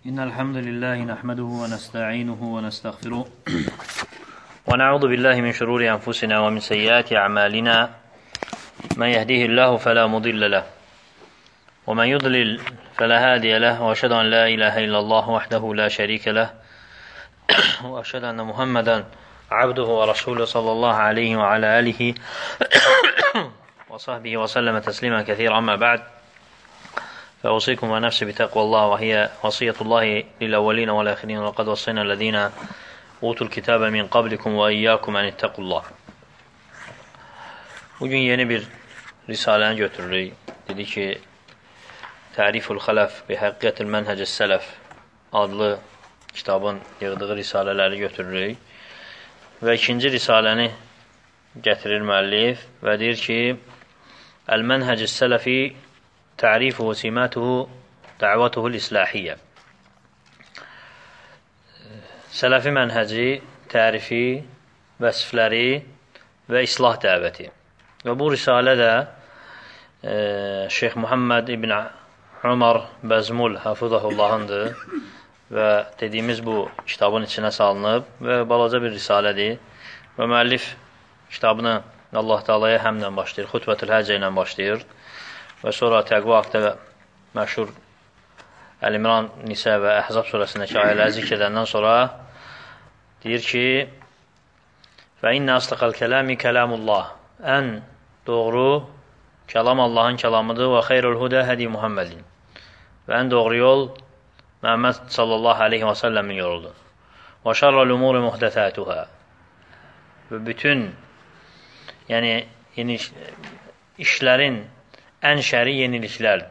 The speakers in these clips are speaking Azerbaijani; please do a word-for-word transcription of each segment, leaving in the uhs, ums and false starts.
إن الحمد لله نحمده ونستعينه ونستغفره ونعوذ بالله من شرور أنفسنا ومن سيئات أعمالنا من يهديه الله فلا مضل له ومن يضلل فلا هادي له وأشهد أن لا إله إلا الله وحده لا شريك له وأشهد أن محمدا عبده ورسوله صلى الله عليه وعلى آله وصحبه وسلم تسليما كثيرا. أما بعد فأوصيكم ونفسي بتقوى الله وهي وصية الله للأولين والآخرين ولقد وصينا الذين أوتوا الكتاب من قبلكم وإياكم أن اتقوا الله. Bugün yeni bir risaləni götürürük. Dedi ki, Təriful Xələf və Həqiqətil Mənhəcəs Sələf adlı kitabın yığdığı risalələri götürürük. Və ikinci risaləni gətirir müəllif və deyir ki, Əl-Mənhəcəs Sələfi Ta'rifu və simatuhu da'vatuhul islahiyyə. Sələfi mənhəci, tərifi, vəsifləri və islah dəvəti. Və bu risalə də e, Şeyx Muhammed İbn Umar Bəzmul Hafizahullahındır və dediyimiz bu kitabın içinə salınıb və balaca bir risalədir. Və müəllif kitabını Allah Teala'ya həmlə başlayır, Xutbətül Həccə ilə başlayır. Və sonra təqva haqda məşhur Əl-İmran, Nisə və Əhzab surəsindəki ayələri zikr edəndən sonra deyir ki, və innə aslıqəl kələmi kələmullah. Ən doğru kəlam Allahın kəlamıdır və xeyrul hudə hədi Muhammedin. Və ən doğru yol Məhəmməd sallallahu aleyhi və səlləmin yoludur. Və şərrəl umuri muhdəthətuhə. Və bütün yəni işlərin ən şəri yeniliklərdir.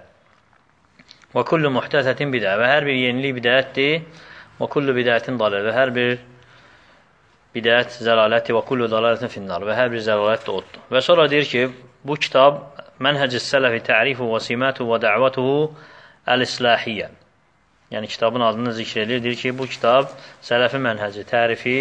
Və kullu muhtəsətin bidə. Və hər bir yenilik bidətdir. Və kullu bidətin dalər. Və hər bir bidət zəlalətdir. Və kullu dalalətin finnar. Və hər bir zəlalət də oddur. Və sonra deyir ki, bu kitab Mənhəcəs Sələfi Tərifu və simatuhu və dəvətuhu əl-islahiyyə. Yəni kitabın adını zikr edir. Deyir ki, bu kitab Sələfi mənhəci, tərifi,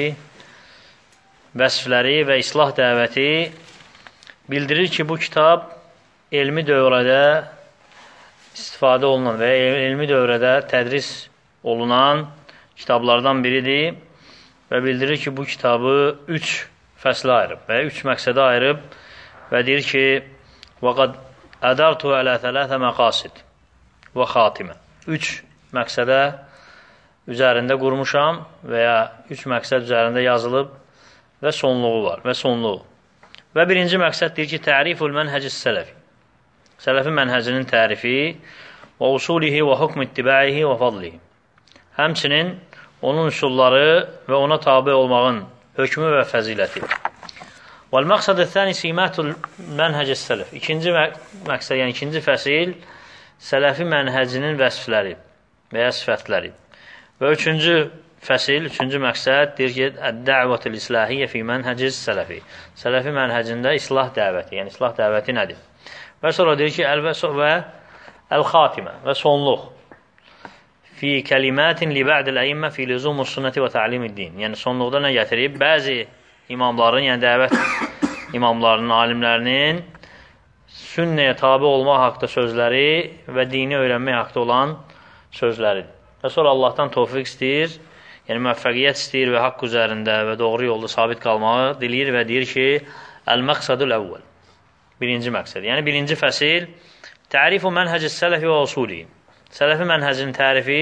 vəsifləri və islah dəvəti bildirir ki, bu kitab elmi dövrədə istifadə olunan və elmi dövrədə tədris olunan kitablardan biridir və bildirir ki, bu kitabı üç fəslə ayırıb və üç məqsədə ayırıb və deyir ki, وَقَدْ أَدَرْتُ عَلَى ثَلَاثَ مَقَاسِدْ وَخَاتِمَ. Üç məqsədə üzərində qurmuşam və ya üç məqsəd üzərində yazılıb və sonluğu var və sonluğu. Və birinci məqsəd deyir ki, Təriful Mənhəcəs Sələfi. Sələfi mənhəcinin tərifi və usulihi və hukm ittibəihi və fadlihi. Həmçinin onun üsulları və ona tabi olmağın hökmü və fəziləti. Vəl-məqsəd əth-thani simatul mənhəcəs sələf. İkinci məqsəd, yəni ikinci fəsil sələfi mənhəcinin vəsifləri və ya sifətləri. Və üçüncü fəsil, üçüncü məqsəd deyir ki, əd-dəvətul islahiyyə fi mənhəcəs sələfi. Sələfi mənhəcində islah dəvəti, yəni islah dəvəti nədir? Və sonra deyir ki, əl-vəsə və əl-xatimə və sonluq fi kəlimətin li bə'dil əyimmə fi lüzumus sünnəti və ta'limid-din. Yəni sonluqda nə gətirib? Bəzi imamların, yəni dəvət imamlarının, alimlərinin sünnəyə tabi olmaq haqda sözləri və dini öyrənmək haqda olan sözləridir. Və sonra Allahdan tövfiq istəyir, yəni müvəffəqiyyət istəyir və haqq üzərində və doğru yolda sabit qalmağı diləyir və deyir ki, əl-məqsadul əvvəl. Birinci məqsəd. Yəni, birinci fəsil Tərifu Mənhəcəs Sələfi və usulihi. Sələfi mənhəcinin tərifi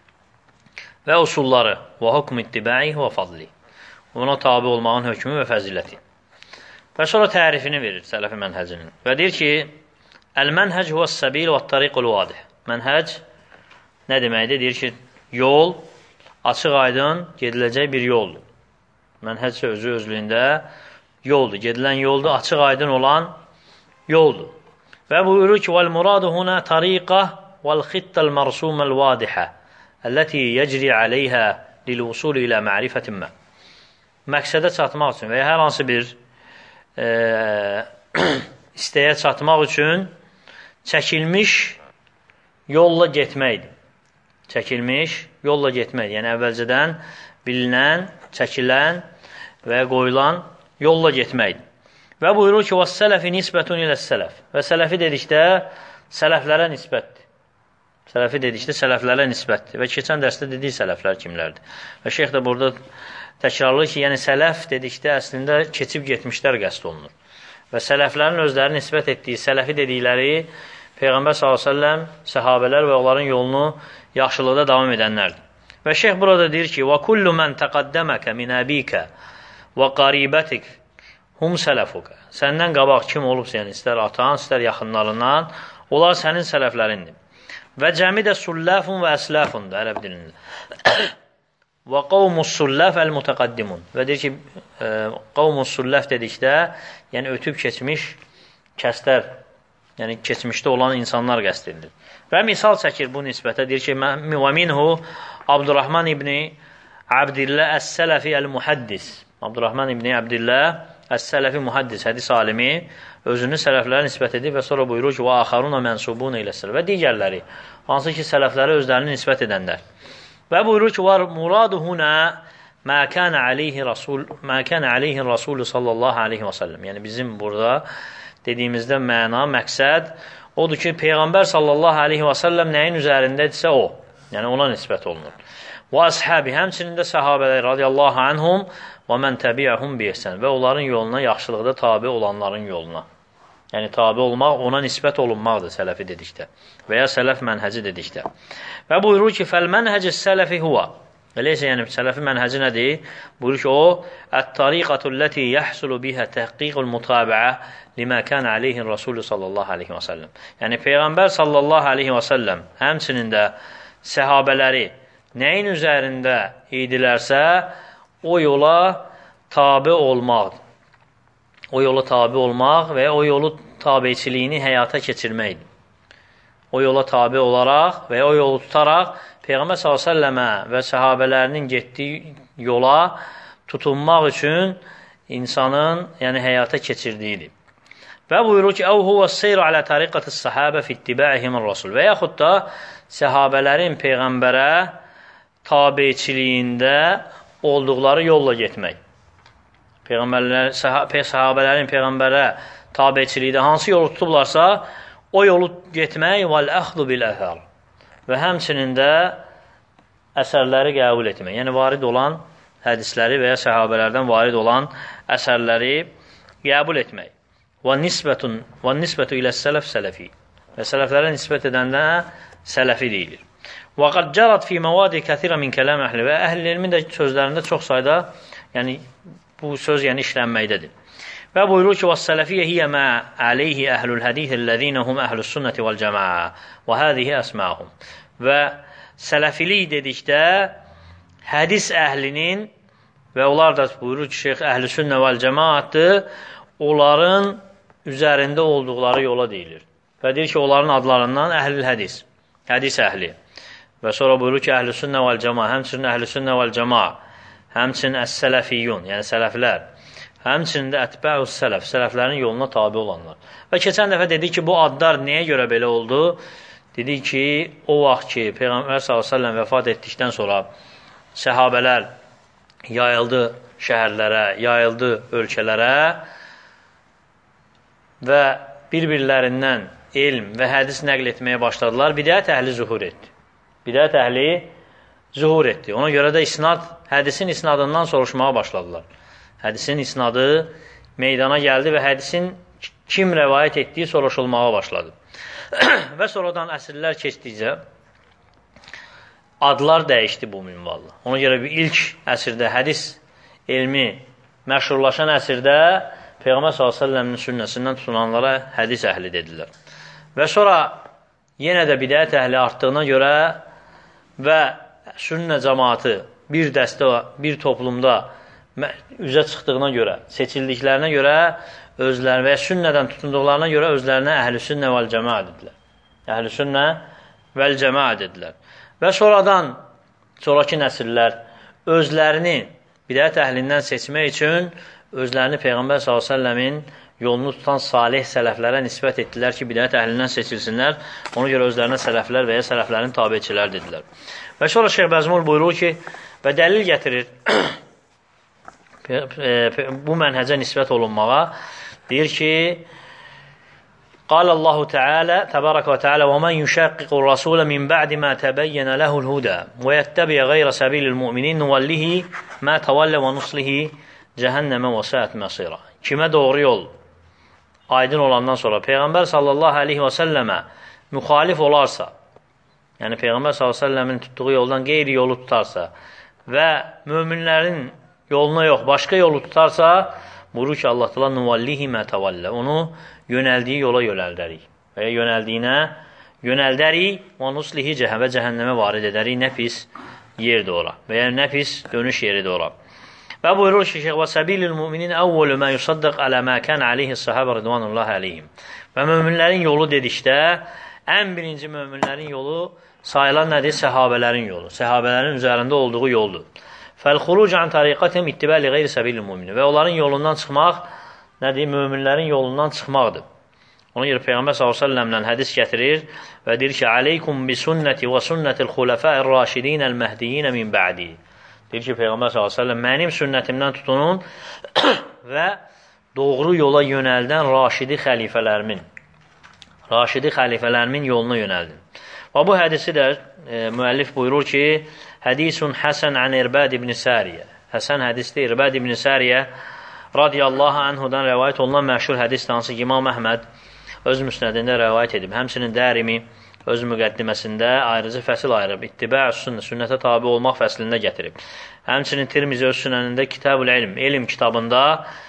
və usulları və hukm ittibəi və fadli. Ona tabi olmağın hökmü və fəziləti. Və sonra tərifini verir sələfi mənhəcinin. Və deyir ki, Əl-mənhəc huvəs-səbil və t-tariqul vadih. Mənhəc nə deməkdir? Deyir ki, yol, açıq aydın gediləcək bir yoldur. Mənhəc özü özlüyündə yoldur. Gedilən yoldur, açıq aydın olan yoldur. Və buyurur ki, وَالْمُرَادُ هُنَا طَرِيقَةً وَالْخِطَّ الْمَرْسُومَ الْوَادِحَةِ الَّتِي يَجْرِي عَلَيْهَا لِلْوُصُولِ إِلَى مَعْرِفَةٍ مَا. Məqsədə çatmaq üçün və ya hər hansı bir e, istəyə çatmaq üçün çəkilmiş yolla getməkdir. Çəkilmiş yolla getmək. Yəni əvvəlcədən bilinən, çəkilən və qoyulan yolla getməkdir. Və buyurur ki, وَالسَّلَفِ نِسْبَةٌ إِلَى السَّلَفِ. Və sələfi dedikdə sələflərə nisbətdir. Sələfi dedikdə sələflərə nisbətdir. Və keçən dərsdə dedik sələflər kimlərdir. Və şeyx də burada təkrarlayır ki, yəni sələf dedikdə əslində keçib getmişlər qəsd olunur. Və sələflərin özlərini nisbət etdiyi, sələfi dedikləri Peyğəmbər sallallahu əleyhi və səlləm, səhabələr və onların yolunu yaxşılıqda davam edənlərdir. Və şeyx burada deyir ki: "Və kullu men taqaddamaka min abika və qaribatik hum sələfuka." Səndən qabaq kim olubsa, yəni istər atan, istər yaxınlarından, onlar sənin sələflərindir. Və cəmi də sullafun və əslafundur ərəb dilində. Və qavmus sullaf əl-mutaqaddimun. Və deyir ki, qavmus sullaf dedikdə, yəni ötüb keçmiş kəslər, yəni keçmişdə olan insanlar qəsd edilir. Və misal çəkir bu nisbətə, deyir ki, və minhu Abdurrahman ibn Abdillah əs-Sələfi əl-Muhaddis. Abdurrahman ibn Abdillah əs-Sələfi muhaddis, hədis alimi, özünü sələflərə nisbət edib və sonra buyurur ki, və axaruna mənsubun eləsəl və digərləri, hansı ki, sələflərə özlərini nisbət edənlər. Və buyurur ki, var muraduhuna mə kənə aleyhi rasul, mə kənə aleyhi rasulü sallallahu aleyhi və səlləm. Yəni, bizim burada dediyimizdə məna, məqsəd odur ki, Peyğəmbər sallallahu aleyhi və səlləm nəyin üzərindədirsə o, yəni ona nisbət olunur. Və əshabi, həmçinin də səhabələr radiyallahu anhum və mən təbiəhum biyəsən və onların yoluna, yaxşılıqda tabi olanların yoluna. Yəni, tabi olmaq, ona nisbət olunmaqdır sələfi dedikdə və ya sələf mənhəci dedikdə. Və buyurur ki, fəl-mənhəci sələfi huva. Eləysə, yəni, sələfi mənhəci nədir? Buyurur ki, o, ət-tariqatu ləti yəhsulu bihə təhqiqul mutabiə limə kənə aleyhin Rasulü sallallahu aleyhi və səlləm. Yəni, Peyğəmbər sallallahu aleyhi və səlləm həmçinin də səhabələri nəyin üzərində idilərsə, o yola tabi olmaqdır. O yola tabi olmaq və o yolu tabiçiliyini həyata keçirməkdir. O yola tabi olaraq və o yolu tutaraq Peyğəmbər sallallahu əleyhi və səlləmə və səhabələrinin getdiyi yola tutunmaq üçün insanın, yəni həyata keçirdiyidir. Və buyurur ki, əv huvə seyru alə tariqatı səhabə fittibəihimur rasul və yaxud da səhabələrin Peyğəmbərə tabiçiliyində olduqları yolla getmək. Peyğəmbərlər, səhabələrin Peyğəmbərə tabiçilikdə hansı yolu tutublarsa, o yolu getmək vəl-əxdu bil-əthər və həmçinin də əsərləri qəbul etmək. Yəni, varid olan hədisləri və ya səhabələrdən varid olan əsərləri qəbul etmək. Və nisbətu ilə sələf sələfi və sələflərə nisbət edəndə sələfi deyilir. Və qad cərat fi məvadi kəthirə min kələm əhli və əhl-i ilmin də sözlərində çox sayda, yəni bu söz yəni işlənməkdədir. Və buyurur ki, وَالسَّلَفِيَّ هِيَ مَا عَلَيْهِ أَهْلُ الْحَدِيثِ الَّذِينَ هُمْ أَهْلُ السُنَّةِ وَالْجَمَاعَةِ وَهَذِهِ أَسْمَاهُمْ. Və sələfilik dedikdə hədis əhlinin və onlar da buyurur ki, şeyx əhl-i sünnə vəl-cəmaatdır, onların üzərində olduqları yola deyilir. Və deyir ki, onların adlarından əhl-i hədis, hədis əhli. Və sonra buyurur ki, əhl-i sünnə vəl-cəma, həmçinin əhl-i sünnə vəl-cəma, həmçinin əs-sələfiyyun, yəni sələflər, həmçinin də ətbə'us sələf, sələflərin yoluna tabi olanlar. Və keçən dəfə dedik ki, bu adlar nəyə görə belə oldu? Dedik ki, o vaxt ki, Peyğəmbər sallallahu əleyhi və səlləm vəfat etdikdən sonra səhabələr yayıldı şəhərlərə, yayıldı ölkələrə və bir-birlərindən elm və hədis nəql etməyə başladılar. Bidət əhli zuhur etdi. Bidət əhli zuhur etdi. Ona görə də isnad, hədisin isnadından soruşmağa başladılar. Hədisin isnadı meydana gəldi və hədisin kim rəvayət etdiyi soruşulmağa başladı. Və sonradan əsrlər keçdikcə adlar dəyişdi bu minvalla. Ona görə bir ilk əsrdə hədis elmi məşhurlaşan əsrdə Peyğəmbər sallallahu əleyhi və səlləmin sünnəsindən tutunanlara hədis əhli dedilər. Və sonra yenə də bidət əhli artdığına görə və sünnə cəmaatı bir dəstə, bir toplumda üzə çıxdığına görə, seçildiklərinə görə özləri və sünnədən tutunduqlarına görə özlərinə əhl-i sünnə vəl-cəma dedilər. Əhl-i sünnə vəl-cəma dedilər. Və sonradan, sonraki nəsillər özlərini bidət əhlindən seçmək üçün özlərini Peyğəmbər sallallahu əleyhi və səlləmin yolunu tutan salih sələflərə nisbət etdilər ki, bidət əhlindən seçilsinlər. Ona görə özlərinə sələflər və ya sələflərin tabiçilər dedilər. Və sonra Şeyx Bəzmul buyurur ki, və dəlil gətirir bu mənhəcə nisbət olunmağa, deyir ki, قال الله تعالى تبارك وتعالى ومن يشاقق الرسول من بعد ما تبين له الهدى ويتبع غير سبيل المؤمنين نوله ما تولى ونصله cəhənnəmə və səət məsira. Kimə doğru yol aydın olandan sonra Peyğəmbər sallallahu aleyhi və səlləmə müxalif olarsa, yəni Peyğəmbər sallallahu aleyhi və səlləmin tutduğu yoldan qeyri yolu tutarsa və möminlərin yoluna yox, başqa yolu tutarsa, buyurur ki, Allah təala nuvallihi mə təvallə. Onu yönəldiyi yola yönəldərik və ya yönəldiyinə yönəldərik və nuslihi cəhəvə cəhənnəmə varid edərik. Nə pis yerdir ora və ya nə pis dönüş yeridir ora. Və buyurur ki, Şeyx və səbilül müminin əvvəlü mə yusaddıq alə mə kən aleyhi sahabə rıdvanullahi aleyhim. Və möminlərin yolu dedikdə, ən birinci möminlərin yolu sayılan nədir? Səhabələrin yolu. Səhabələrin üzərində olduğu yoldur. Fəl-xuruc an tariqatihim ittibəli qeyri səbilül müminin. Və onların yolundan çıxmaq nədir? Möminlərin yolundan çıxmaqdır. Ona görə Peyğəmbər sallallahu əleyhi və səlləmdən hədis gətirir və deyir ki, aleykum bi sünnəti və sünnətil xulafəir raşidinəl məhdiyinə min ba'di. Deyir ki, Peyğəmbər sallallahu əleyhi və səlləm mənim sünnətimdən tutunun və doğru yola yönəldən raşidi xəlifələrimin raşidi xəlifələrimin yoluna yönəldin. Və bu hədisi də e, müəllif buyurur ki, hədisun Həsən ən İrbad ibn Sariyə. Həsən hədisdə İrbad ibn Sariyə radiyallahu anhudan rəvayət olunan məşhur hədisdir, hansı ki, İmam Əhməd öz müsnədində rəvayət edib. Həmçinin Dərimi öz müqəddiməsində ayrıcı fəsil ayırıb. İttibə' sünnə, sünnətə tabi olmaq fəslində gətirib. Həmçinin Tirmizi öz sünənində Kitab-ül İlm, elm kitabında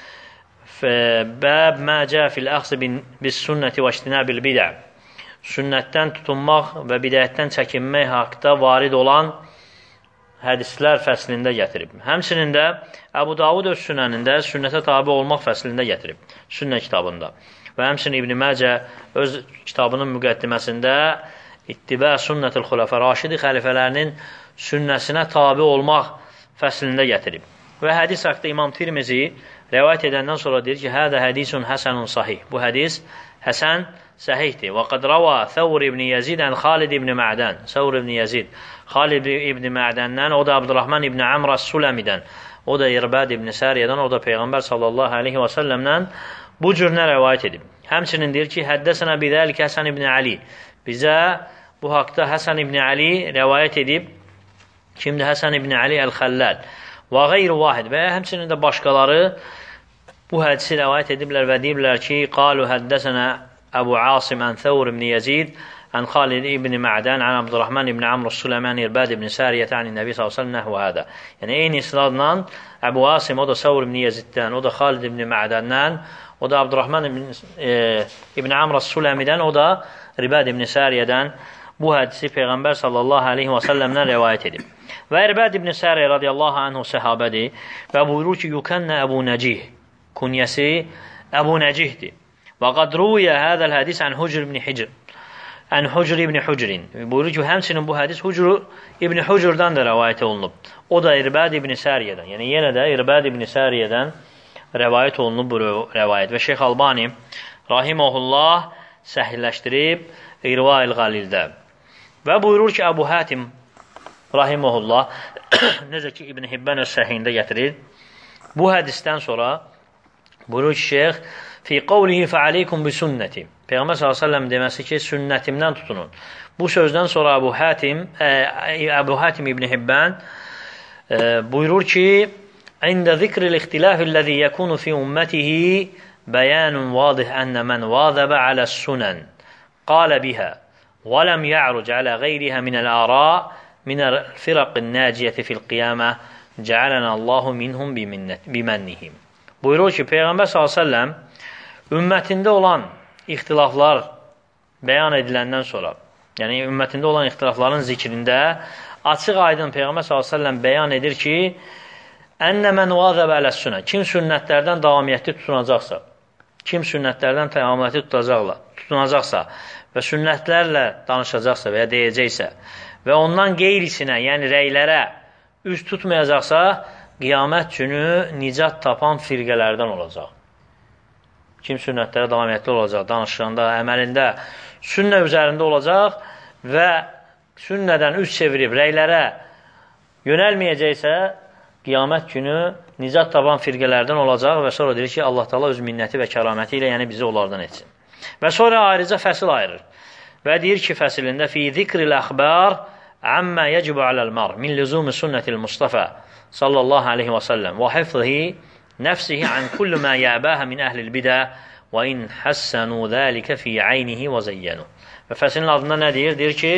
bəb mə cə fil əxsi bis sünnəti və iştinabil bidə, sünnətdən tutunmaq və bidətdən çəkinmək haqda varid olan hədislər fəslində gətirib. Həmçinin də Əbu Davud öz sünənində sünnətə tabi olmaq fəslində gətirib, sünnə kitabında. Və həmçinin İbn Məcə öz kitabının müqəddiməsində İttibə sünnətil xulafə, raşidi xəlifələrinin sünnəsinə tabi olmaq fəslində gətirib. Və hədis haqda İmam Tirmizi rəvayət edəndən sonra deyir ki, hədə hədisun həsənun sahih. Bu hədis həsən səhihdir. Və qad rava Thawr ibn Yazid ən Xalid ibn Mə'dən. Thawr ibn Yazid Xalid ibn Mə'dəndən, o da Abdurrahman ibn Amr as-Sulamidən, o da İrbad ibn Sariyədən, o da Peyğəmbər sallallahu aleyhi və səlləmdən bu cürünə rəvayət edib. Həmçinin deyir ki, həddəsənə bidəlik Həsən ibn Ali. Bizə bu haqda Həsən ibn Ali rəvayət edib. Kimdir Həsən ibn Ali Əl-Xəlləl? Və qeyri vahid. Və həmçinin də başqaları bu hədisi rəvayət ediblər və deyiblər ki, qalu həddəsənə Əbu Asim ən Thawr ibn Yazid ən Xalid ibn Mə'dən ən Abdurrahman ibn Amr as-Sulami ən İrbad ibn Sariyyət ən Nəbi sallallahu əleyhi və səlləm nəhvə hədə. Yəni, eyni isnadla Əbu Asim, o da Thawr ibn Yaziddən, o da Xalid ibn Mə'dəndən, o da Abdurrahman ibn, e, ibn Amr as-Sulamidən, o da İrbad ibn Sariyyədən bu hədisi Peyğəmbər sallallahu aleyhi və səlləmdən rəvayət edib. Və İrbad ibn Sariyyə radiyallahu anhu səhabədir və buyurur ki, yukənnə Əbu Nəcih, kunyəsi Əbu Nəcihdir. Və qad ruyə hədəl hədis ən Hucr ibn Hicr, ən Hucr ibn Hucrin. Buyurur ki, həmçinin bu hədis Hucr ibn Hucrdan da rəvayət olunub. O da İrbad ibn Sariyyədən, yəni yenə də İrbad ibn Sariyyədən rəvayət olunub bu rəvayət. Və Şeyx Albani rahiməhullah səhilləşdirib İrva-il Qalildə. Və buyurur ki, Əbu Hatim rahiməhullah, necə ki İbn Hibban öz səhiyində gətirir, bu hədisdən sonra buyurur ki, Şeyx, fi qavlihi fəaleykum bi sünnəti. Peyğəmbər sallallahu əleyhi və səlləm deməsi ki, sünnətimdən tutunun. Bu sözdən sonra Əbu Hatim, Əbu Hatim İbn Hibban buyurur ki, İndə zikril ixtilafilləzi yəkunu fi ümmetihi bəyanun vadih ənə mən vazəbə aləs sunən qalə bihə və ləm ya'ruc alə qeyrihə minəl ara minəl firaqin nəciyyəti fil qiyamə cəalənə Allahu minhum bimennihim. Buyurur ki, Peyğəmbər sallallahu əleyhi və səlləm ümmətində olan ixtilaflar bəyan ediləndən sonra, yəni ümmətində olan ixtilafların zikrində açıq aydın Peyğəmbər sallallahu əleyhi və səlləm bəyan edir ki, Ənə mən vazəbə aləs sünə. Kim sünnətlərdən davamiyyətli tutunacaqsa, kim sünnətlərdən davamiyyətli tutunacaqsa və sünnətlərlə danışacaqsa və ya deyəcəksə və ondan qeyrisinə, yəni rəylərə üz tutmayacaqsa, qiyamət günü nicat tapan firqələrdən olacaq. Kim sünnətlərə davamiyyətli olacaq, danışığında, əməlində, sünnə üzərində olacaq və sünnədən üz çevirib rəylərə yönəlməyəcəksə, qiyamət günü nicat taban firqələrdən olacaq və sonra deyir ki, Allah Taala öz minnəti və kəraməti ilə yəni bizi onlardan etsin. Və sonra ayrıca fəsil ayırır. Və deyir ki, fəsilində fi zikril əxbar amma yecibu aləl-mar min lüzumi sünnətil Mustafa sallallahu aleyhi və səlləm və hifzihi nəfsihi an kullu ma yəbəhə min əhlil bidə və in həssənu zəlikə fi aynihi və zəyyənu. Və fəsilin adında nə deyir? Deyir ki,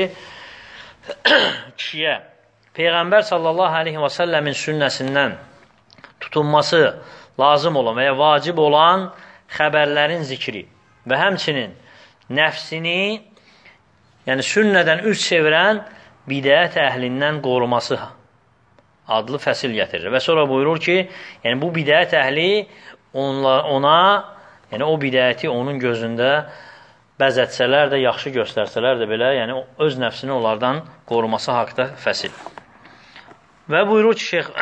kişiyə Peyğəmbər sallallahu aleyhi və səlləmin sünnəsindən tutunması lazım olan və ya vacib olan xəbərlərin zikri və həmçinin nəfsini, yəni sünnədən üz çevirən bidət əhlindən qoruması adlı fəsil gətirir. Və sonra buyurur ki, yəni bu bidət əhli ona, ona yəni o bidəti onun gözündə bəzətsələr də, yaxşı göstərsələr də belə, yəni öz nəfsini onlardan qoruması haqda fəsil. Və buyurur ki, Şeyx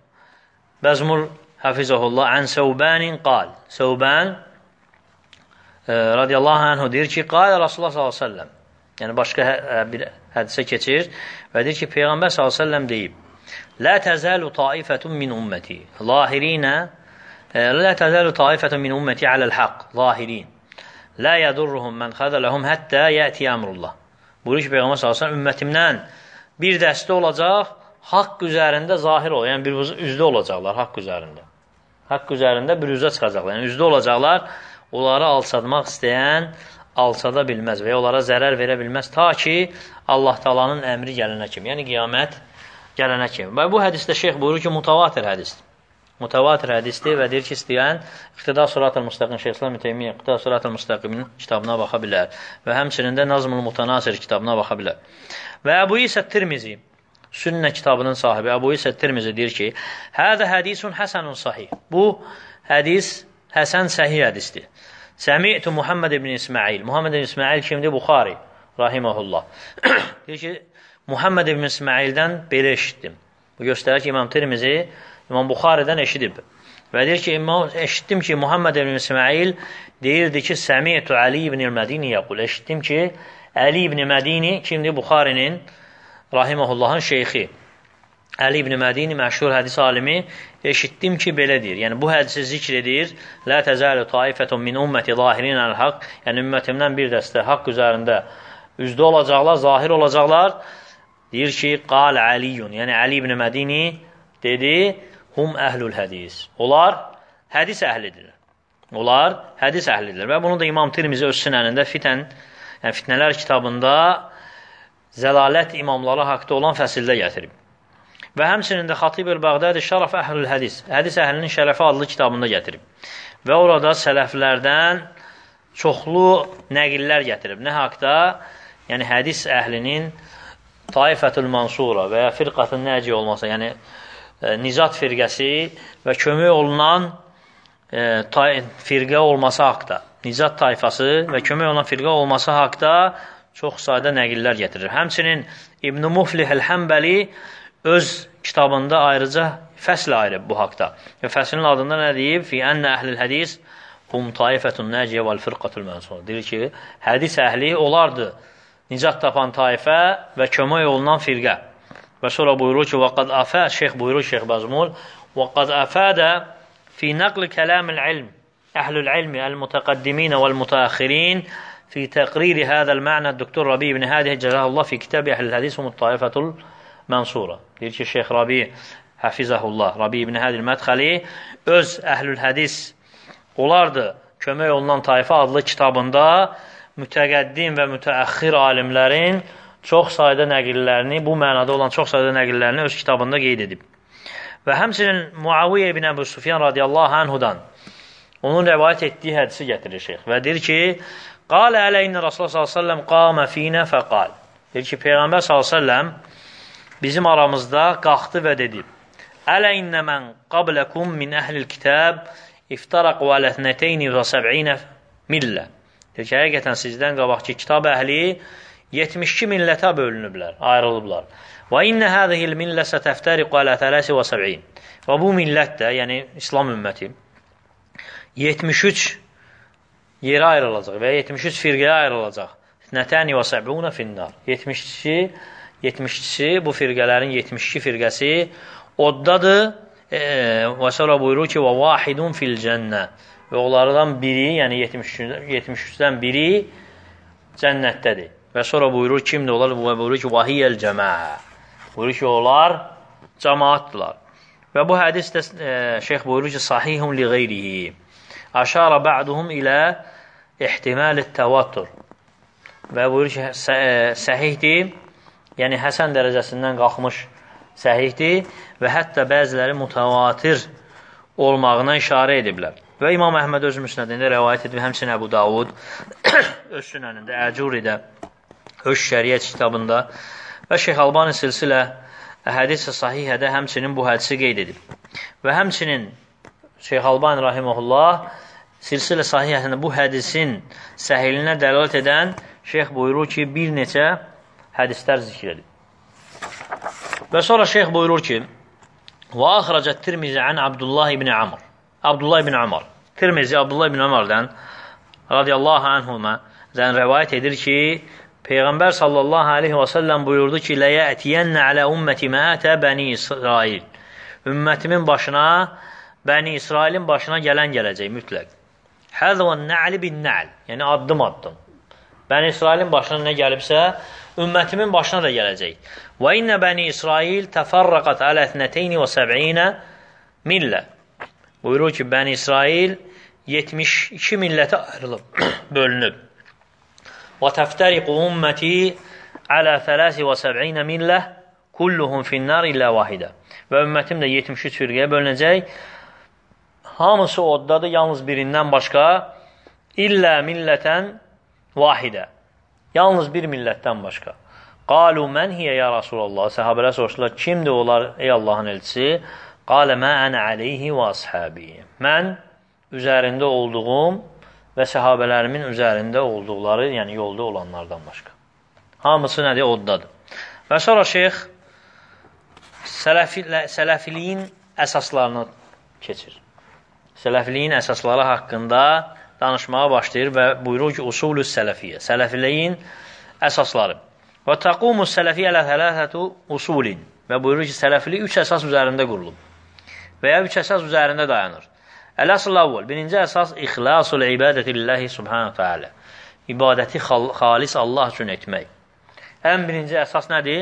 Bəzmul Hafizəhullah ən Səvbənin qal. Səvbən e, radiyallahu anhu deyir ki, qalə Rasulullah sallallahu aleyhi ve sellem. Yəni başqa hə, bir hədisə keçir və deyir ki, Peyğəmbər sallallahu aleyhi ve sellem deyib: "La tazalu taifetun min ummeti zahirinə la tazalu taifetun min ummeti aləl-haqq zahirin. La yadurruhum men xadalahum hatta yati amrullah." Buyurur ki, Peyğəmbər sallallahu aleyhi ve sellem ümmətimdən bir dəstə olacaq, haqq üzərində zahir olur. Yəni bir üzdə olacaqlar haqq üzərində. Haqq üzərində bir üzə çıxacaqlar. Yəni üzdə olacaqlar. Onları alçatmaq istəyən alçada bilməz və onlara zərər verə bilməz ta ki Allah Taala'nın əmri gələnə kimi. Yəni qiyamət gələnə kimi. Və bu hədisdə şeyx buyurur ki, mutavatir hədisdir. Mutavatir hədisdir və deyir ki, istəyən İqtida Sırat-ül Müstəqim Şeyx İslam İbn Teymiyyə İqtida Sırat-ül Müstəqimin kitabına baxa bilər və həmçinin də Nazmul Mutanasir kitabına baxa bilər. Və Əbu İsə Tirmizi Sünnə kitabının sahibi Əbu İsə Tirmizi deyir ki, "Həzə hədisun həsənun sahih." Bu hədis həsən səhih hədisdir. Səmi'tu Muhammed ibn İsmail. Muhammed ibn İsmail kimdir? Buxari rahimehullah. Deyir ki, Muhammed ibn İsmaildən belə eşitdim. Bu göstərir ki, İmam Tirmizi İmam Buxaridən eşidib. Və deyir ki, İmam, eşitdim ki, Muhammed ibn İsmail deyirdi ki, Səmi'tu Ali ibn Mədini yaqul. Eşitdim ki, Ali ibn Mədini kimdir? Buxarinin rahimehullahın şeyxi. Ali ibn Mədini məşhur hədis alimi eşitdim ki, belə deyir. Yəni bu hədisi zikr edir. La təzəlu taifetun min umməti zahirin əl-haqq. Yəni ümmətimdən bir dəstə haqq üzərində üzdə olacaqlar, zahir olacaqlar. Deyir ki, qal Aliyun. Yəni Ali ibn Mədini dedi, hum əhlül hədis. Onlar hədis əhlidir. Onlar hədis əhlidir. Və bunu da İmam Tirmizi öz sünənində fitən, yəni fitnələr kitabında zəlalət imamları haqda olan fəsildə gətirib. Və həmçinin də Xatib el-Bağdadi Şərəf əhlül hədis, hədis əhlinin şərəfi adlı kitabında gətirib. Və orada sələflərdən çoxlu nəqillər gətirib. Nə haqda? Yəni hədis əhlinin Taifətül Mansura və ya firqatın nəci olması, yəni e, Nizat firqəsi və kömək olunan e, firqə olması haqda, Nizat tayfası və kömək olunan firqə olması haqda çox sayda nəqillər gətirir. Həmçinin İbn-i Muflih el-Həmbəli öz kitabında ayrıca fəsl ayırıb bu haqda. Və fəslin adında nə deyib? Fi ənnə əhlil hədis hum taifətun nəciyə vəl-firqatul mənsura. Deyir ki, hədis əhli olardı nicat tapan taifə və kömək olunan firqə. Və sonra buyurur ki, وَقَدْ أَفَى Şeyx buyurur, Şeyx Bəzmul وَقَدْ أَفَادَ فِي نَقْلِ كَلَامِ الْعِلْمِ أهل العلم المتقدمين والمتأخرين في تقرير هذا المعنى الدكتور ربيع بن هادي جزاه الله في كتاب أهل الحديث هم الطائفة المنصورة. Deyir ki, Şeyx Rabi Hafizahullah, Rabi ibn Hadi el-Mədxəli öz əhlül hədis olardı kömək olunan tayfa adlı kitabında mütəqəddim və mütəəxir alimlərin çox sayda nəqillərini, bu mənada olan çox sayda nəqillərini öz kitabında qeyd edib. Və həmçinin Muaviyyə ibn Əbu Sufyan radiyallahu anhudan onun rəvayət etdiyi hədisi gətirir şeyx və deyir ki, qalə əleyhinə Rasulullah sallallahu aleyhi ve sellem qamə finə fəqal. Deyir ki, Peyğəmbər sallallahu aleyhi ve sellem bizim aramızda qalxdı və dedi, əleyhinə mən qabləkum min əhlil kitab iftaraq və ələtnəteyni və səb'inə millə. Deyir ki, həqiqətən sizdən qabaqki kitab əhli yetmiş iki millətə bölünüblər, ayrılıblar. Və innə hədihil millə sətəftəriq və ələtələsi və səb'in. Və bu millət də, yəni İslam ümməti, yetmiş üç yerə ayrılacaq və yetmiş üç firqəyə ayrılacaq. Nətəni və səb'unə finnar. yetmiş iki, yetmiş iki bu firqələrin yetmiş iki firqəsi oddadır. E, və sonra buyurur ki, və vahidun fil cənnə. və onlardan biri, yəni yetmiş üçdən biri cənnətdədir. Və sonra buyurur, kimdir onlar? Və buyurur ki, vahiyəl cəməə. Buyurur ki, onlar cəmaatdırlar. Və bu hədisdə e, şeyx buyurur ki, sahihun li qeyrihi. Aşara ba'duhum ilə ihtimal-i təvattur. Və buyurur ki, sə səhihdir, yəni həsən dərəcəsindən qalxmış səhihdir və hətta bəziləri mutavatir olmağına işarə ediblər. Və İmam Əhməd öz müsnədində rəvayət edib, həmçinin Əbu Davud öz sünənində, Əcuridə, öz şəriət kitabında və Şeyx Albani silsilə hədis-i sahihədə həmçinin bu hədisi qeyd edib. Və həmçinin Şeyx Albani rahiməhullah silsilə sahihəsində bu hədisin səhilinə dəlalət edən şeyx buyurur ki, bir neçə hədislər zikr edib. Və sonra şeyx buyurur ki, və axracət Tirmizi ən Abdullah ibn Amr. Abdullah ibn Amr. Tirmizi Abdullah ibn Amr'dan radiyallahu anhuma'dan rəvayət edir ki, Peyğəmbər sallallahu aleyhi və səlləm buyurdu ki, ləyətiyənnə alə ümməti məətə bəni İsrail. Ümmətimin başına, bəni İsrailin başına gələn gələcək mütləq. Həzvən nə'li bin nə'l. Yəni addım addım. Bəni İsrailin başına nə gəlibsə, ümmətimin başına da gələcək. Və innə bəni İsrail təfərrəqət alə etnəteyni və səb'inə millə. Buyurur ki, bəni İsrail yetmiş iki millətə ayrılıb, bölünüb. Və təftəriqu ümməti alə thələsi və səb'inə millə kulluhum finnər illə vahidə. Və ümmətim də yetmiş üç firqəyə bölünəcək. Hamısı oddadır, yalnız birindən başqa illə millətən vahidə. Yalnız bir millətdən başqa. Qalu mən hiyə ya Rasulallah. Səhabələr soruşdular, kimdir onlar ey Allahın elçisi? Qalə mə ənə aleyhi və ashabi. Mən üzərində olduğum və səhabələrimin üzərində olduqları, yəni yolda olanlardan başqa. Hamısı nədir? Oddadır. Və sonra şeyx sələfi, sələfiliyin əsaslarını keçir. Sələfiliyin əsasları haqqında danışmağa başlayır və buyurur ki, usulü sələfiyyə. Sələfiliyin əsasları. Və taqumu sələfiyyə alə thələthətu usulin. Və buyurur ki, sələfili üç əsas üzərində qurulub. Və ya üç əsas üzərində dayanır. Əl-əsl əvvəl. Birinci əsas ixlasul ibadəti lillahi subhanahu teala. İbadəti xalis Allah üçün etmək. Ən birinci əsas nədir?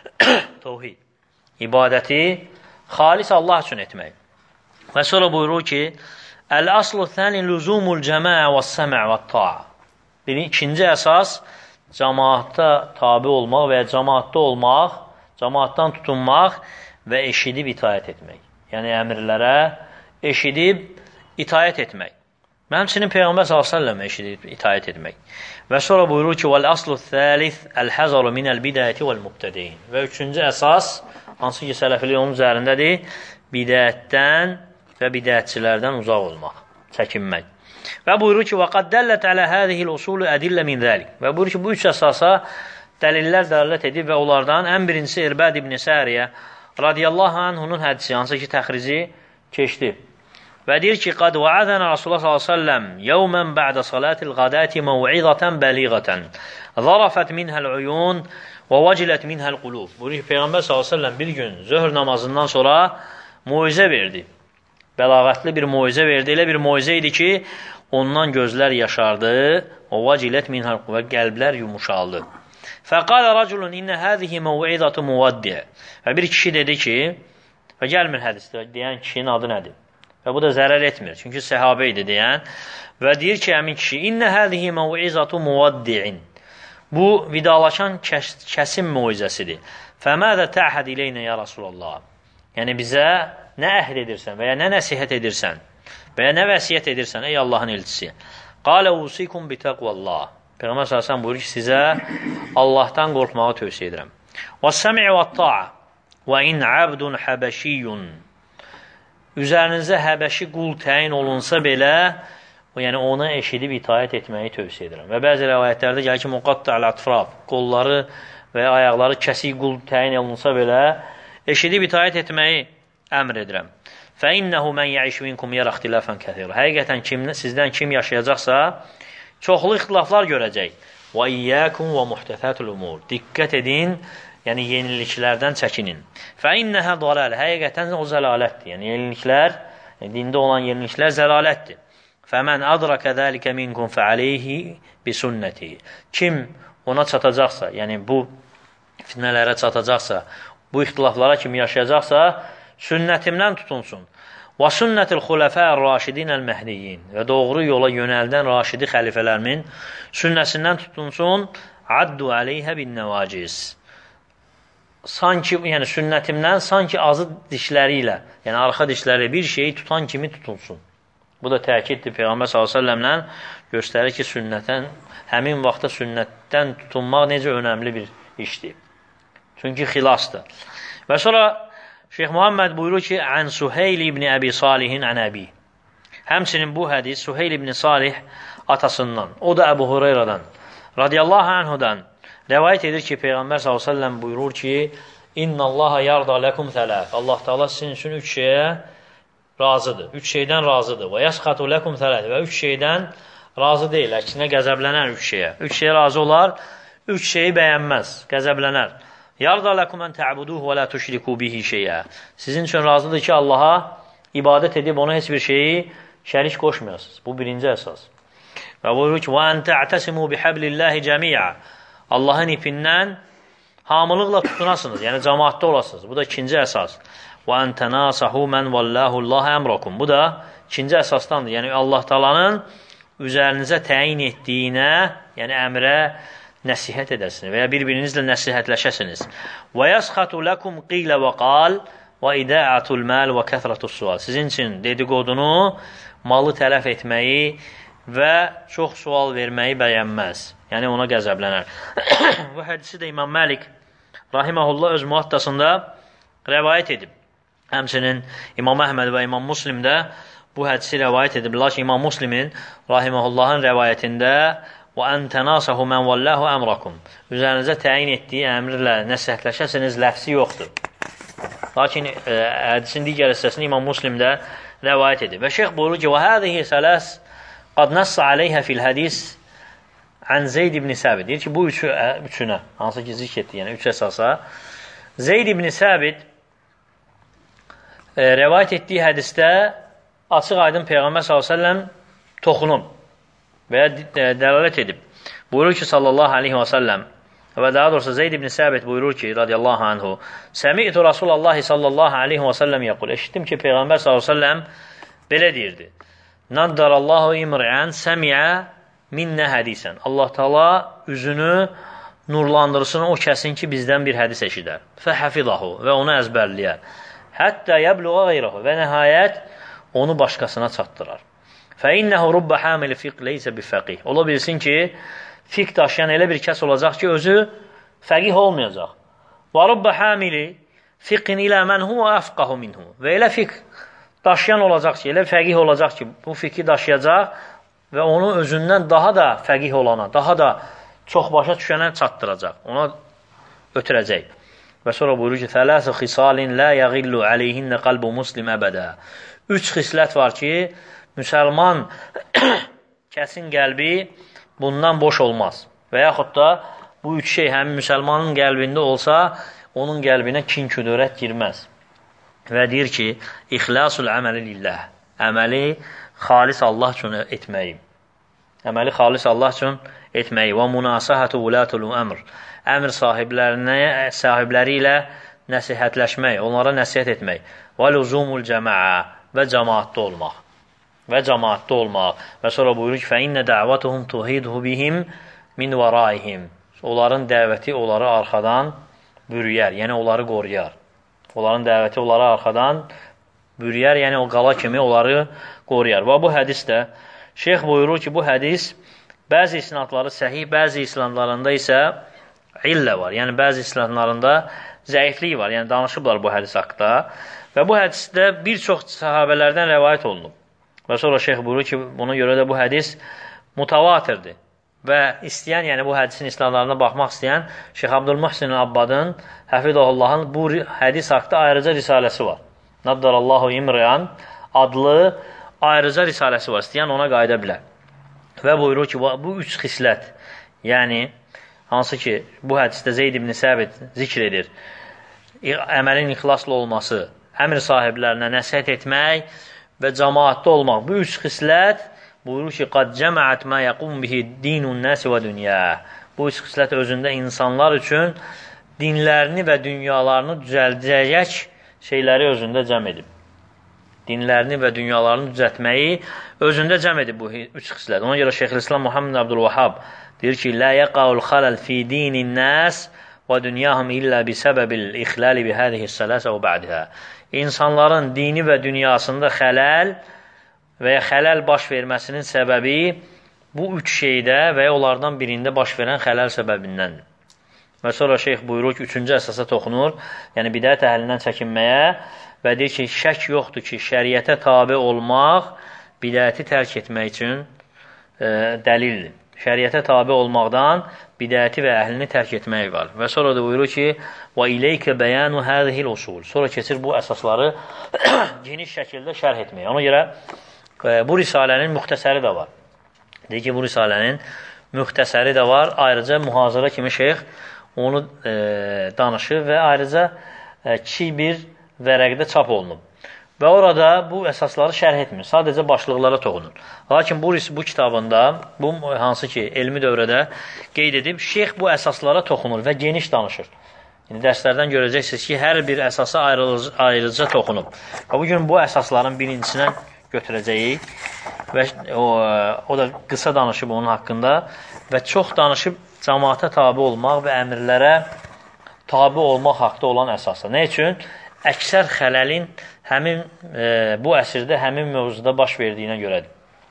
Təvhid. İbadəti xalis Allah üçün etmək. Və sonra buyurur ki, Əl-əslu thəni lüzumul cəməə və səmə və ta'a. İkinci əsas cəmaatda tabi olmaq və ya cəmaatda olmaq, cəmaatdan tutunmaq və eşidib itayət etmək. Yəni əmirlərə eşidib itayət etmək. Həmçinin Peyğəmbər sallallahu əleyhi və səlləm eşidib itayət etmək. Və sonra buyurur ki, vəl-əslu thəlith əl-həzaru minəl-bidəyəti vəl-mübtədeyin. Və üçüncü əsas, hansı ki sələfilik onun üzərindədir, bidəyətdən və bidəyətçilərdən uzaq olmaq, çəkinmək. Və buyurur ki, وَقَدْ دَلَّتْ عَلَى هَذِهِ الْأُصُولُ أَدِلَّ مِنْ ذَلِكَ. Və buyurur ki, bu üç əsasa dəlillər dəlalət edib və onlardan ən birincisi İrbəd ibn Səriyə radiyallahu anhunun hədisi, hansı ki təxrizi keçdi. Və deyir ki, قَدْ وَعَذَنَا Rasulullah sallallahu əleyhi və səlləm يَوْمًا بَعْدَ صَلَاةِ الْغَدَاةِ مَوْعِظَةً بَلِيغَةً ظَرَفَتْ مِنْهَا الْعُيُونَ وَوَجِلَتْ مِنْهَا الْقُلُوبُ. Buyurur ki, Peyğəmbər sallallahu əleyhi və səlləm bir gün zöhr namazından sonra muizə verdi. Bəlağətli bir muizə verdi. Elə bir muizə idi ki, ondan gözlər yaşardı. وَوَجِلَتْ مِنْهَا الْقُلُوبُ və qəlblər yumuşaldı. فَقَالَ رَجُلٌ إِنَّ هَذِهِ مَوْعِظَةُ مُوَدِّعٍ. Və bir kişi dedi ki, və gəlmir hədisdə deyən kişinin adı nədir? Və bu da zərər etmir. Çünki səhabə idi deyən. Və deyir ki, əmin kişi, İnnə həzihi məvizatu muvaddi'in. Bu, vidalaşan kəs, kəsim muizəsidir. Fəmədə tə'həd ileynə ya Rasulallah. Yəni, bizə nə əhd edirsən və ya nə nəsihət edirsən və ya nə vəsiyyət edirsən, ey Allahın elçisi. Qalə usikum bitəqvallah. Peyğəmbər sallallahu əleyhi və səlləm buyurur ki, sizə Allahdan qorxmağı tövsiyə edirəm. Və səmi və ta'a və in abdun həbəşiyyun. Üzərinizə həbəşi qul təyin olunsa belə, yəni ona eşidib itayət etməyi tövsiyə edirəm. Və bəzi rəvayətlərdə gəlir ki, muqatta'l atraf, qolları və ayaqları kəsik qul təyin olunsa belə, eşidib itayət etməyi əmr edirəm. فَإِنَّهُ مَنْ يَعِشْ مِنْكُمْ يَرَ اخْتِلَافًا كَثِيرًا. Həqiqətən kim, sizdən kim yaşayacaqsa, çoxlu ixtilaflar görəcək. وَإِيَّاكُمْ وَمُحْتَثَاتُ الْأُمُورِ. Diqqət edin, yəni yeniliklərdən çəkinin. فَإِنَّهَا ضَلَالَ. Həqiqətən o zəlalətdir. Yəni yeniliklər, dində olan yeniliklər zəlalətdir. Fəmən adraka zəlikə minkum fəaleyhi bisunnəti. Kim ona çatacaqsa, yəni bu fitnələrə çatacaqsa, bu ixtilaflara kimi yaşayacaqsa, sünnətimdən tutunsun. Və sünnətil xulafə'r raşidinəl məhdiyyin. Və doğru yola yönəldən raşidi xəlifələrimin sünnəsindən tutunsun. Addu aleyhə bin nəvaciz. Sanki, yəni sünnətimdən sanki azı dişləri ilə, yəni arxa dişləri bir şeyi tutan kimi tutulsun. Bu da təkiddir Peyğəmbər sallallahu əleyhi və səlləmdən göstərir ki, sünnətdən, həmin vaxtda sünnətdən tutunmaq necə önəmli bir işdir. Çünki xilasdır. Və sonra Şeyx Muhammed buyurur ki, Ən Suheyl ibn Əbi Salihin ən Əbi. Həmçinin bu hədis Suheyl ibn Salih atasından, o da Əbu Hureyradan, radiyallahu anhudan rəvayət edir ki, Peyğəmbər sallallahu əleyhi və səlləm buyurur ki, İnna Allaha yarda lakum thalath. Allah Taala sizin üçün üç şeyə razıdır. Üç şeydən razıdır. Və yasxatu lakum thalath. Və üç şeydən razı deyil. Əksinə qəzəblənər üç şeyə. Üç şeyə razı olar, üç şeyi bəyənməz, qəzəblənər. Yarda lakum an ta'buduhu və la tushriku bihi şey'a. Sizin üçün razıdır ki, Allaha ibadət edib ona heç bir şeyi şərik qoşmayasınız. Bu birinci əsas. Və buyurur ki, وَاَنْ تَعْتَسِمُوا بِحَبْلِ اللّٰهِ جَمِيعًا. Allahın ipindən hamılıqla tutunasınız, yəni cəmaatda olasınız. Bu da ikinci əsas. وَاَنْ تَنَاسَحُوا مَنْ وَاللّٰهُ اللّٰهَ əmrəkum. Bu da ikinci əsasdandır. Yəni Allah Taala'nın üzərinizə təyin etdiyinə, yəni əmrə nəsihət edəsiniz və ya bir-birinizlə nəsihətləşəsiniz. وَيَسْخَةُ لَكُمْ قِيلَ وَقَالْ وَإِدَاعَةُ الْمَالِ وَكَثْرَةُ السُّؤَالِ. Sizin üçün dediqodunu, malı tələf etməyi və çox sual verməyi bəyənməz. Yəni ona qəzəblənər. Bu hədisi də İmam Məlik rahiməhullah öz muattasında rəvayət edib. Həmçinin İmam Əhməd və İmam Muslim də bu hədisi rəvayət edib. Lakin İmam Muslimin rahiməhullahın rəvayətində وَاَنْ تَنَاسَهُ مَنْ وَاللّٰهُ əmrəkum. Üzərinizə təyin etdiyi əmrlə nəsihətləşəsiniz ləfsi yoxdur. Lakin e, hədisin digər hissəsini İmam Muslim də rəvayət edib. Və şeyx buyurur ki, وَهَذِهِ سَلَاسِ قَدْ نَصَّ عَلَيْهَا فِي الْحَدِيثِ عَنْ زَيْدِ ibn Səbit. Deyir ki, bu üçü, üçünə, hansı ki zikr etdi, yəni üç əsasa. Zeyd ibn Səbit e, rəvayət etdiyi hədisdə açıq aydın Peyğəmbər sallallahu əleyhi və səlləm toxunub və ya dəlalət edib. Buyurur ki, sallallahu aleyhi və səlləm, və daha doğrusu Zeyd ibn Səbit buyurur ki, radiyallahu anhu, Səmi'tu Rasulallahi sallallahu aleyhi və səlləm yəqul. Eşitdim ki, Peyğəmbər sallallahu aleyhi və səlləm belə deyirdi. Naddarallahu imri'an səmi'ə minnə hədisən. Allah Taala üzünü nurlandırsın o kəsin ki, bizdən bir hədis eşidər. Fəhəfidahu və onu əzbərləyər. Həttə yəbluğa qeyrahu və nəhayət onu başqasına çatdırar. فَاِنَّهُ رُبَّ حَامِلِ فِقْ لَيْسَ بِفَقِيهِ. Ola bilsin ki, fiqh daşıyan elə bir kəs olacaq ki, özü fəqih olmayacaq. وَرُبَّ حَامِلِ فِقٍْ إِلَى مَنْ هُوَ أَفْقَهُ مِنْهُ. Və elə fiqh daşıyan olacaq ki, elə fəqih olacaq ki, bu fiqhi daşıyacaq və onu özündən daha da fəqih olana, daha da çox başa düşənə çatdıracaq, ona ötürəcək. Və sonra buyurur ki, ثَلَاثُ خِصَالٍ لَا يَغِلُّ عَلَيْهِنَّ قَلْبُ مُسْلِمْ əbədə. Üç xislət var ki, müsəlman kəsin qəlbi bundan boş olmaz. Və yaxud da bu üç şey həmin müsəlmanın qəlbində olsa, onun qəlbinə kin-küdurət girməz. Və deyir ki, İxlasul əməli lillah. Əməli xalis Allah üçün etməyi. Əməli xalis Allah üçün etməyi. Və münasahatu ulatul əmr. Əmr sahiblərinə, sahibləri ilə nəsihətləşmək, onlara nəsihət etmək. Və luzumul cəmaə və cəmaatda olmaq. Və cəmaatda olmaq. Və sonra buyurur ki, فَاِنَّ دَعْوَتُهُمْ تُهِدْهُ بِهِمْ مِنْ وَرَائِهِمْ. Onların dəvəti onları arxadan bürüyər, yəni onları qoruyar. Onların dəvəti onları arxadan bürüyər, yəni o qala kimi onları qoruyar. Və bu hədis də, şeyx buyurur ki, bu hədis bəzi isnadları səhih, bəzi isnadlarında isə illə var. Yəni bəzi isnadlarında zəiflik var. Yəni danışıblar bu hədis haqqında. Və bu hədisdə bir çox sahabələrdən rəvayət olunub. Və sonra şeyx buyurur ki, buna görə də bu hədis mutavatirdir. Və istəyən, yəni bu hədisin isnadlarına baxmaq istəyən Şeyx Abdülmuhsin Abbadın, Həfizahullahın bu hədis haqqında ayrıca risaləsi var. Naddarallahu imri'an adlı ayrıca risaləsi var. İstəyən ona qayıda bilər. Və buyurur ki, bu üç xislət, yəni hansı ki, bu hədisdə Zeyd ibn Səbit zikr edir. Əməlin ixlaslı olması, əmr sahiblərinə nəsihət etmək və cəmaatda olmaq. Bu üç xislət buyurur ki, qad cəməət mə yəqum bihi dinun nəsi və dünya. Bu üç xislət özündə insanlar üçün dinlərini və dünyalarını düzəldəcək şeyləri özündə cəm edib. Dinlərini və dünyalarını düzəltməyi özündə cəm edib bu üç xislət. Ona görə Şeyxülislam Muhammed Abdülvahhab deyir ki, لا يقع الخلل في دين الناس ودنياهم إلا بسبب الإخلال بهذه الثلاثة وبعدها. İnsanların dini və dünyasında xələl və ya xələl baş verməsinin səbəbi bu üç şeydə və ya onlardan birində baş verən xələl səbəbindəndir. Və sonra şeyx buyurur ki, üçüncü əsasa toxunur, yəni bidət əhlindən çəkinməyə və deyir ki, şək yoxdur ki, şəriətə tabi olmaq bidəti tərk etmək üçün e, dəlildir. Şəriətə tabi olmaqdan bidəti və əhlini tərk etmək var. Və sonra da buyurur ki, وَإِلَيْكَ بَيَانُ هَذِهِ الْأُصُولِ Sonra keçir bu əsasları geniş şəkildə şərh etməyə. Ona görə e, bu risalənin müxtəsəri də var. Deyir ki, bu risalənin müxtəsəri də var. Ayrıca mühazirə kimi şeyx onu e, danışır və ayrıca e, kiçik bir vərəqdə çap olunub. Və orada bu əsasları şərh etmir. Sadəcə başlıqlara toxunur. Lakin bu, bu kitabında, bu hansı ki elmi dövrədə qeyd edib, şeyx bu əsaslara toxunur və geniş danışır. Yəni, dərslərdən görəcəksiniz ki, hər bir əsasa ayrıca, ayrıca toxunub. Və bugün bu əsasların birincisindən götürəcəyik və o, o da qısa danışıb onun haqqında və çox danışıb cəmaata tabi olmaq və əmirlərə tabi olmaq haqda olan əsaslar. Nə üçün? Əksər xələlin həmin e, bu əsrdə həmin mövzuda baş verdiyinə görədir.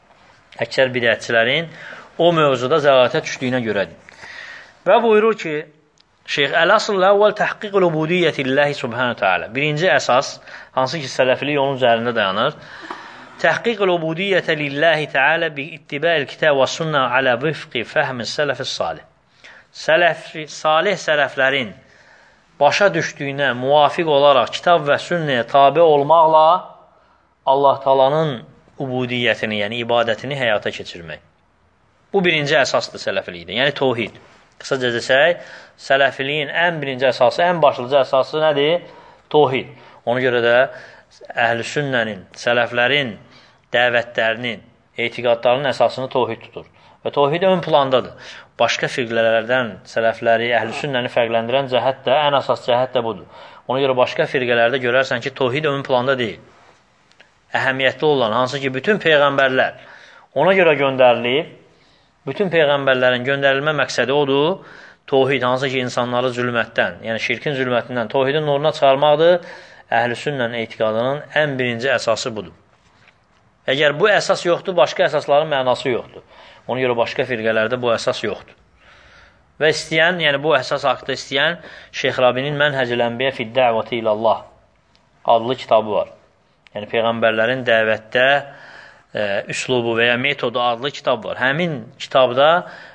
Əksər bidətçilərin o mövzuda zəlalətə düşdüyünə görədir. Və buyurur ki, Şeyx Əl-Asl əvvəl təhqiq-ül ubudiyyətilləhi subhanə teala. Birinci əsas, hansı ki sələfilik onun üzərində dayanır, təhqiq-ül ubudiyyətə lillahi teala bi ittiba'il kitab və sünnə alə vifqi fəhmin sələfis salih. Sələf, salih sələflərin başa düşdüyünə müvafiq olaraq kitab və sünnəyə tabi olmaqla Allah Taala'nın ubudiyyətini, yəni ibadətini həyata keçirmək. Bu birinci əsasdır sələfilikdə, yəni təvhid. Qısaca desək, sələfiliyin ən birinci əsası, ən başlıca əsası nədir? Təvhid. Ona görə də əhl-i sünnənin, sələflərin dəvətlərinin, etiqadlarının əsasını təvhid tutur. Və təvhid ön plandadır. Başqa firqələrdən sələfləri, əhl-i sünnəni fərqləndirən cəhət də, ən əsas cəhət də budur. Ona görə başqa firqələrdə görərsən ki, təvhid ön planda deyil. Əhəmiyyətli olan, hansı ki, bütün peyğəmbərlər ona görə göndərilib, bütün peyğəmbərlərin göndərilmə məqsədi odur, təvhid, hansı ki, insanları zülmətdən, yəni şirkin zülmətindən təvhidin nuruna çıxarmaqdır, əhl-i sünnənin etiqadının ən birinci əsası budur. Əgər bu əsas yoxdur, başqa əsasların mənası yoxdur. Ona görə başqa firqələrdə bu əsas yoxdur. Və istəyən, yəni bu əsas haqda istəyən Şeyx Rabinin Mənhəcül Ənbiyə fid-dəvəti ilallah adlı kitabı var. Yəni Peyğəmbərlərin dəvətdə e, üslubu və ya metodu adlı kitab var. Həmin kitabda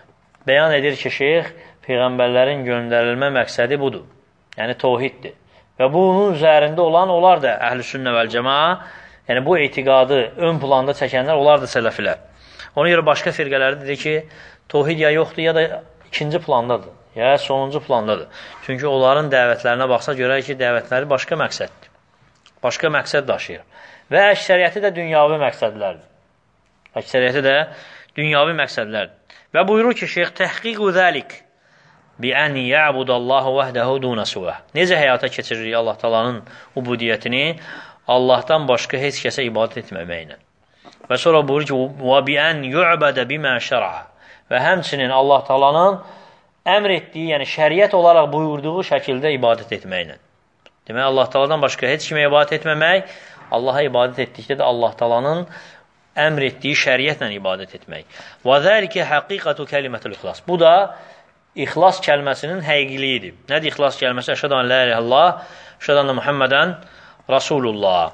bəyan edir ki, Şeyx Peyğəmbərlərin göndərilmə məqsədi budur. Yəni təvhiddir. Və bunun üzərində olan onlar da əhl-i sünnə vəl-cəmaa, yəni bu etiqadı ön planda çəkənlər, onlar da sələfilər. Ona görə başqa firqələrdə deyir ki, təvhid ya yoxdur, ya da ikinci plandadır, ya sonuncu plandadır. Çünki onların dəvətlərinə baxsa görək ki, dəvətləri başqa məqsəddir. Başqa məqsəd daşıyır. Və əksəriyyəti də dünyavi məqsədlərdir. Əksəriyyəti də dünyavi məqsədlərdir. Və buyurur ki, Şeyx, təhqiqu zəlik bi-ən ya'budallahu vəhdəhu dunə suvəh. Necə həyata keçiririk Allah Taala'nın ubudiyyətini? Allahdan başqa heç kəsə ibadət etməməklə. Və sonra buyurur ki, وَبِأَنْ يُعْبَدَ بِمَا شَرْعَ Və həmçinin Allah Taala'nın əmr etdiyi, yəni şəriət olaraq buyurduğu şəkildə ibadət etməklə. Demək, Allah Taala'dan başqa heç kimə ibadət etməmək, Allaha ibadət etdikdə də Allah Taala'nın əmr etdiyi şəriətlə ibadət etmək. وَذَلِكَ حَقِيقَةُ كَلِمَةُ الْإِخْلَاصِ Bu da ixlas kəlməsinin həqiqiliyidir. Nədir ixlas kəlməsi? Əşhədu an la ilahe illallah, əşhədu anna Muhammedən Rasulullah.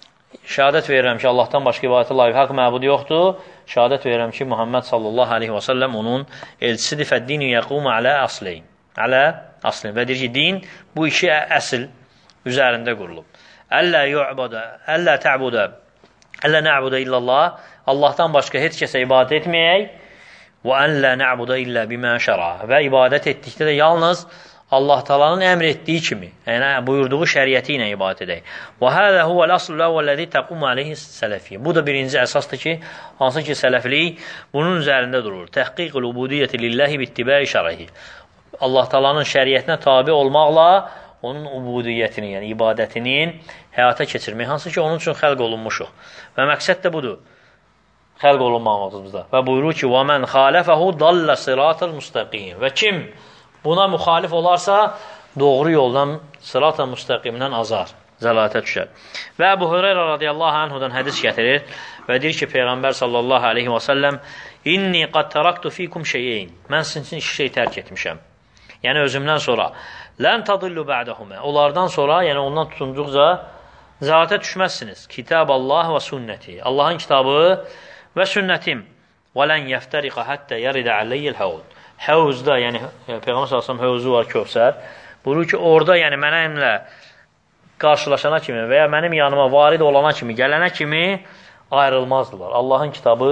Şəhadət verirəm ki, Allahdan başqa ibadətə layiq haqq məbud yoxdur. Şəhadət verirəm ki, Muhammed sallallahu aleyhi və səlləm onun elçisidir. Fəddini yəqumu alə asleyn. Alə asleyn. Və deyir ki, din bu iki əsl üzərində qurulub. Əllə yu'budə, əllə tə'budə, əllə nə'budə illallah. Allahdan başqa heç kəsə ibadət etməyək. Və əllə nə'budə illə bimə şəra. Və ibadət etdikdə də yalnız Allah Taala'nın əmr etdiyi kimi, yəni buyurduğu şəriəti ilə ibadət edək. Və həzə huvəl aslu ləvvələzi təqumu aleyhi sələfiyyə. Bu da birinci əsasdır ki, hansı ki sələflik bunun üzərində durur. Təhqiqul ubudiyyəti lillahi bittibəi şər'ihi. Allah Taala'nın şəriətinə tabe olmaqla onun ubudiyyətini, yəni ibadətinin həyata keçirmək. Hansı ki onun üçün xəlq olunmuşuq. Və məqsəd də budur. Xəlq olunmağımızda. Və buyurur ki: "Və men xalafəhu dalla sıratal mustaqim." Və kim buna müxalif olarsa, doğru yoldan, sırat-ı müstəqimdən azar, zəlalətə düşər. Və Əbu Hüreyrə radiyallahu anhudan hədis gətirir və deyir ki, Peyğəmbər sallallahu aleyhi və səlləm: "İnni qad taraktu fikum şeyeyn." Mən sizin üçün iki şey tərk etmişəm. Yəni özümdən sonra. "Lən tadillu ba'dahuma." Onlardan sonra, yəni ondan tutunduqca zəlalətə düşməzsiniz. Kitab Allah və sünnəti. Allahın kitabı və sünnətim. "Və lən yəftəriqə həttə yəridə aleyyəl havud." Həvuzda, yəni Peyğəmbər sallallahu əleyhi və səlləm həvuzu var, Kövsər. Buyurur ki, orada, yəni mənimlə qarşılaşana kimi və ya mənim yanıma varid olana kimi, gələnə kimi ayrılmazdılar. Allahın kitabı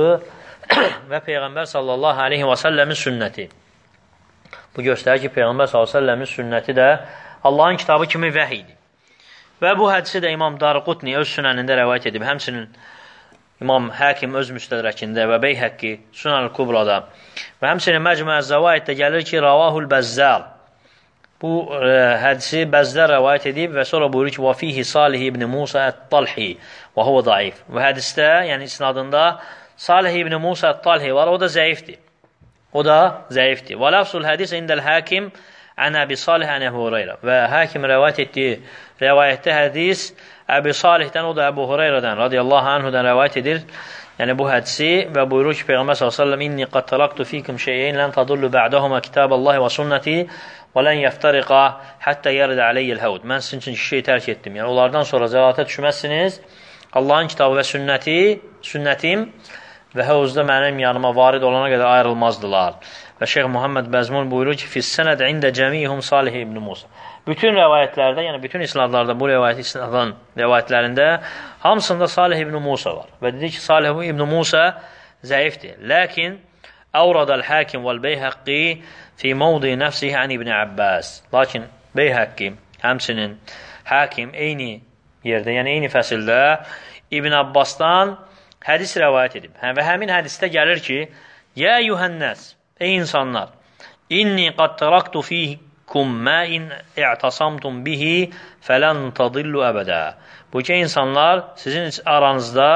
və Peyğəmbər sallallahu aleyhi və səlləmin sünnəti. Bu göstərir ki, Peyğəmbər sallallahu aleyhi və səlləmin sünnəti də Allahın kitabı kimi vəhidir. Və bu hədisi də İmam Daraqutni öz sünənində rəvayət edib. Həmçinin İmam Həkim öz müstədrəkində və Beyhəqqi Sunan-ı Kubrada və həmçinin Məcmuəz Zəvaiddə gəlir ki, Ravahul Bəzzar. Bu e, hədisi Bəzzar rəvayət edib və sonra buyurur ki, "Və Salih ibn Musa ət-Talhi və huwa zəif." Bu hədisdə, yəni isnadında Salih ibn Musa ət-Talhi var, o da zəifdir. O da zəifdir. Və lafzul hədis indəl Həkim ən Əbi Salih ən Əbu Hüreyrə. Və Həkim rəvayət etdiyi rəvayətdə hədis Əbi Salihdən, o da Əbu Hüreyrədən radiyallahu anhudan rəvayət edir. Yəni bu hədisi və buyurur ki, Peyğəmbər sallallahu əleyhi və səlləm: "İnni qad taraktu fikum şey'in lan tadullu ba'dahuma kitaballahi və sunnati və lan yaftariqa hatta yarida alayhi'l havd." Mən sizin üçün iki şey tərk etdim. Yəni onlardan sonra zəlalətə düşməzsiniz. Allahın kitabı və sünnəti, sünnətim və həvuzda mənim yanıma varid olana qədər ayrılmazdılar. Və Şeyx Muhammed Bəzmul buyurur ki, "Fis-sənəd ində cəmihum Salih ibn Musa." Bütün rəvayətlərdə, yəni bütün isnadlarda, bu rəvayət isnadan rəvayətlərində hamısında Salih ibn Musa var. Və dedi ki, Salih ibn Musa zəifdir. Lakin əvradəl Həkim vəl-Beyhəqqi fi mavdi nəfsihi ən İbn Abbas. Lakin Beyhəqqi, həmçinin Həkim eyni yerdə, yəni eyni fəsildə İbn Abbasdan hədis rəvayət edib. Və həmin hədisdə gəlir ki, "Yə yuhənnəs, ey insanlar, inni qad taraktu fikum ma in i'tasamtum bihi falan tadillu abada." Bu ki, insanlar, sizin aranızda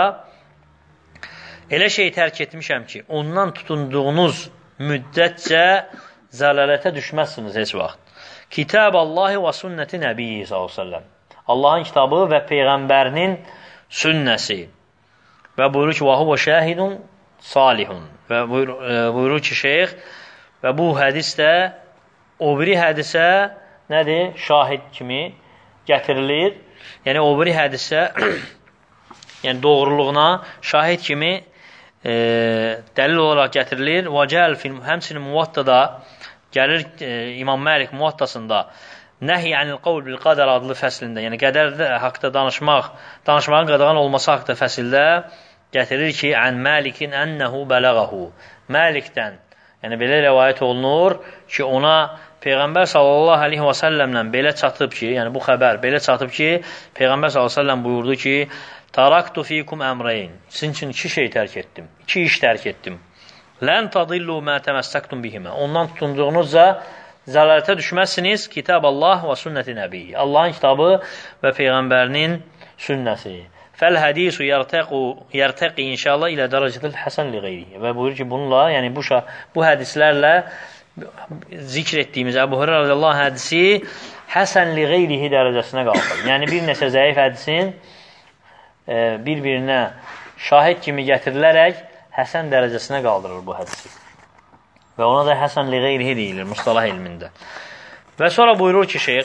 elə şey tərk etmişəm ki, ondan tutunduğunuz müddətcə zəlalətə düşməzsiniz heç vaxt. Kitab Allahi və sünnəti Nəbiyyi sallallahu əleyhi və səlləm. Allahın kitabı və Peyğəmbərinin sünnəsi. Və buyurur ki, "Vəhu və şəhidun salihun." Və buyur, e, buyurur ki, şeyx, və bu hədis də o biri hədisə nədir? Şahid kimi gətirilir. Yəni o biri hədisə yəni doğruluğuna şahid kimi e, dəlil olaraq gətirilir. Və gəl film həmçinin Muvattada gəlir e, İmam Məlik Muvattasında Nəhy anil qavl bil qadər adlı fəslində, yəni qədər haqqında danışmaq, danışmağın qadağan olması haqqında fəsildə gətirir ki, "Ən Məlikin ənəhu bələğəhu." Məlikdən, yəni belə rəvayət olunur ki, ona Peyğəmbər sallallahu aleyhi və səlləmlə belə çatıb ki, yəni bu xəbər belə çatıb ki, Peyğəmbər sallallahu aleyhi və səlləm buyurdu ki, "Taraktu fikum əmreyn." Sizin üçün iki şey tərk etdim, iki iş tərk etdim. "Lən tadillu mə təməssəktum bihimə." Ondan tutunduğunuzca zəlalətə düşməzsiniz. Kitab Allah və sünnəti Nəbiyyi. Allahın kitabı və Peyğəmbərinin sünnəsi. Fəl hədisu yərtəqi inşallah ilə dərəcətil həsən li qeyrihi. Və buyurur ki, bununla, yəni bu, bu hədislərlə zikr etdiyimiz Əbu Hüreyrə radiyallahu anh hədisi həsən li qeyrihi dərəcəsinə qalxır. Yəni bir neçə zəif hədisin e, bir-birinə şahid kimi gətirilərək həsən dərəcəsinə qaldırır bu hədisi. Və ona da həsən li qeyrihi deyilir mustalah ilmində. Və sonra buyurur ki, şeyx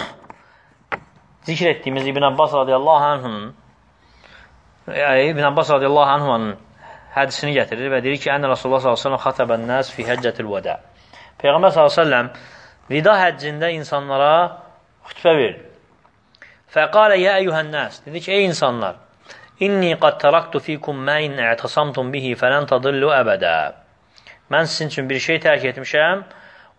zikr etdiyimiz İbn Abbas radiyallahu anh'ın İbn Abbas radiyallahu anh'ın hədisini gətirir və deyir ki, "Ənə Rasulullah sallallahu əleyhi və səlləm xatəbən nas fi həccətil vəda." Peyğəmbər sallallahu əleyhi və səlləm vida həccində insanlara xütbə verdi. Fəqalə ya eyyuhən nas, dedi ki, ey insanlar, "İnni qad taraktu fikum ma in i'tasamtum bihi falan tadillu abada." Mən sizin üçün bir şey tərk etmişəm,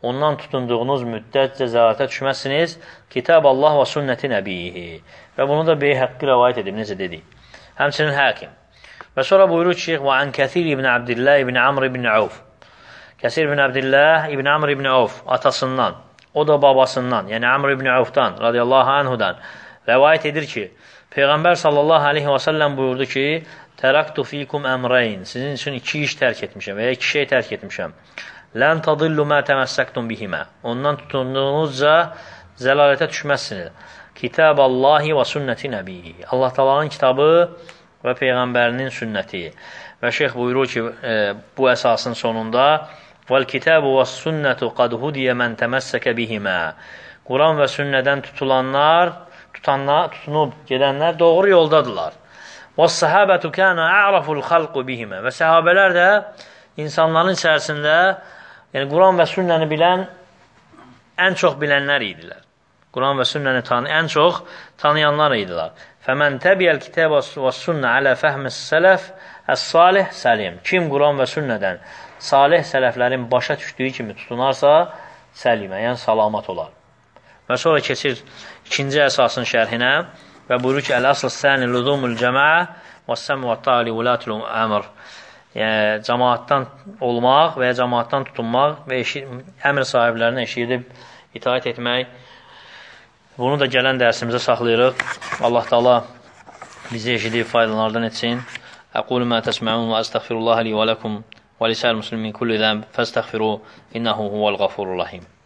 ondan tutunduğunuz müddətcə zəlalətə düşməzsiniz. Kitab Allah və sünnəti nəbiyihi. Və bunu da Beyhəqqi rəvayət edib, necə dedik. Həmçinin Həkim. Və sonra buyurur ki, və ən Kəthir ibn Abdillah ibn Amr ibn Avf. Kəsir ibn Abdillah ibn Amr ibn Avf atasından, o da babasından, yəni Amr ibn Avfdan, radiyallahu anhudan rəvayət edir ki, Peyğəmbər sallallahu aleyhi və səlləm buyurdu ki, Təraktu fikum əmreyn, sizin üçün iki iş tərk etmişəm və ya iki şey tərk etmişəm. Lən tadillu mə təməssəktum bihimə. Ondan tutunduğunuzca zəlalətə düşməzsiniz. Kitab Allahi və sünnəti nəbiyi. Allah Taala'nın kitabı və Peyğəmbərinin sünnəti. Və şeyx buyurur ki, e, bu əsasın sonunda Vəl kitabu və sünnətu qad hudiyə mən təməssəkə bihimə. Quran və sünnədən tutulanlar, tutanlar, tutunub gedənlər doğru yoldadırlar. Və səhabətu kənə a'raful xalqu bihimə. Və səhabələr də insanların içərisində, yəni Quran və sünnəni bilən, ən çox bilənlər idilər. Quran və sünnəni tanı, ən çox tanıyanlar idilər. Fəmən təbiyyəl kitab və sünnə alə fəhmis sələf əs-salih səlim. Kim Quran və sünnədən salih sələflərin başa düşdüyü kimi tutunarsa, səlimə, yəni salamat olar. Və sonra keçir ikinci əsasın şərhinə və buyurur ki, əl-əsl səni lüzumul cəmaə və səmi və ta'li vulatul əmr. Yəni, cəmaatdan olmaq və ya cəmaatdan tutunmaq və eşid, əmr sahiblərinə eşidib itaət etmək. Bunu da gələn dərsimizə saxlayırıq. Allah Taala bizi eşidib faydalardan etsin. Əqulu mə təsməun və əstəğfirullah li və ləkum və lisəl muslimin kulli zəmb fəstəğfiru innəhu huvəl qafurur rahim.